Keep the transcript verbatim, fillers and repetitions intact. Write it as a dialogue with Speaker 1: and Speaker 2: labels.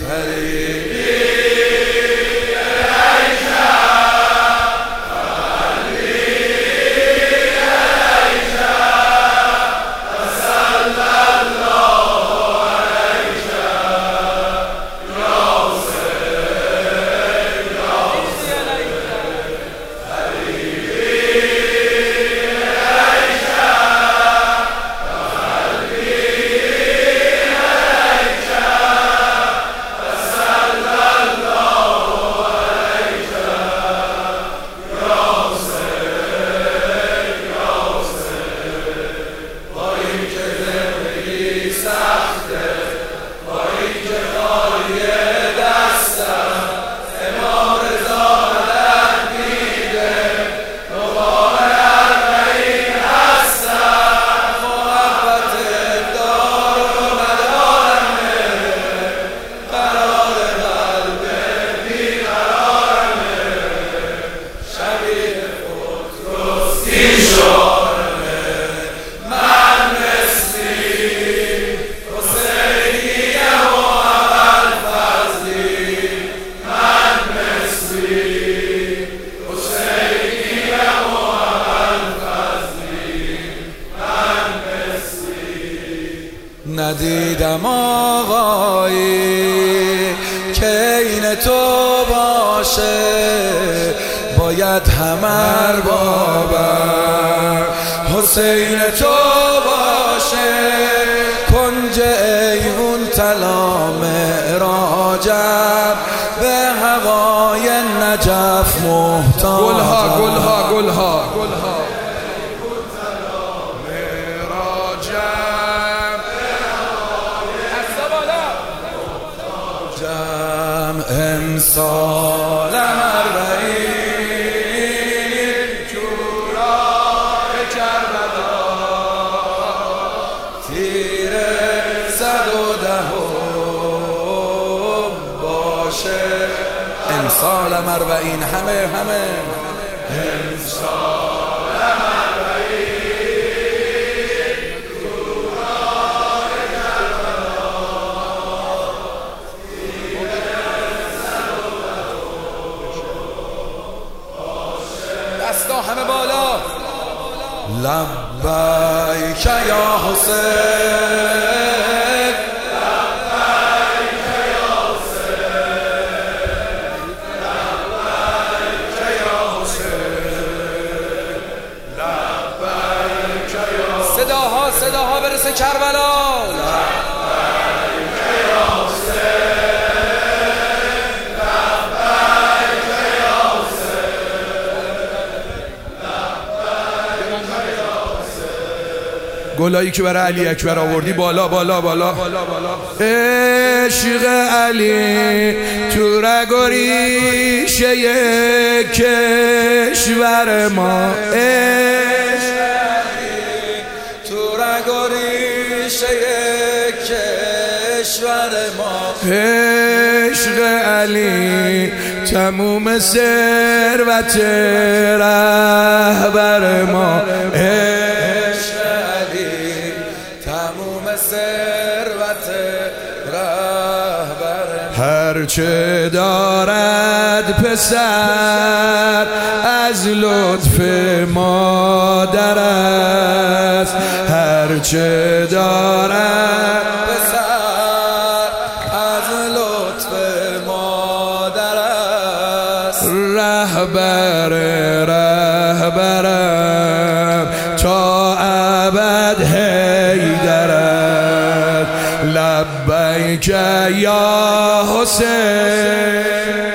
Speaker 1: ندیدم آقایی که این تو باشه، باید همه بابر حسین تو باشه. کنج ایوون طلا معراجم، به هوای نجف محتاجم.
Speaker 2: گلها گلها گلها گلها
Speaker 1: امسال اربعین
Speaker 2: جورای کربلا،
Speaker 1: تیر صد و دهم باشه. امسال اربعین همه همه امسال
Speaker 2: همه بالا.
Speaker 1: لبیک یا حسین،
Speaker 2: لبیک یا حسین، لبیک یا حسین، لبیک یا حسین. صداها صداها برسه کربلا. گلایی که برای علی اکبر آوردی بالا بالا بالا. عشق علی تو رگ و ریشه کشور ما،
Speaker 1: عشق علی تو رگ و ریشه کشور ما.
Speaker 2: عشق علی تموم ثروت رهبر ما،
Speaker 1: ثروت رهبر.
Speaker 2: هرچه دارد پسر از لطف مادر است، هرچه دارد
Speaker 1: پسر از لطف مادر است.
Speaker 2: رهبر رهبرم تا ابد حیدرم. لبیک یا حسین.